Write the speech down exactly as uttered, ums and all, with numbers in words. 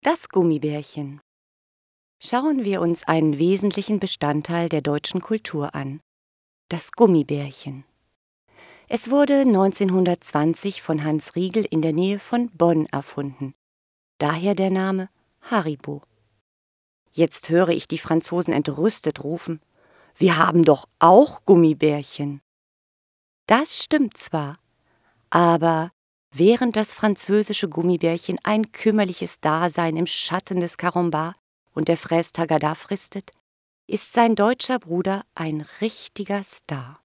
Das Gummibärchen. Schauen wir uns einen wesentlichen Bestandteil der deutschen Kultur an: das Gummibärchen. Es wurde neunzehnhundertzwanzig von Hans Riegel in der Nähe von Bonn erfunden. Daher der Name Haribo. Jetzt höre ich die Franzosen entrüstet rufen: Wir haben doch auch Gummibärchen. Das stimmt zwar, aber während das französische Gummibärchen ein kümmerliches Dasein im Schatten des Carambar und der Fraise Tagada fristet, ist sein deutscher Bruder ein richtiger Star.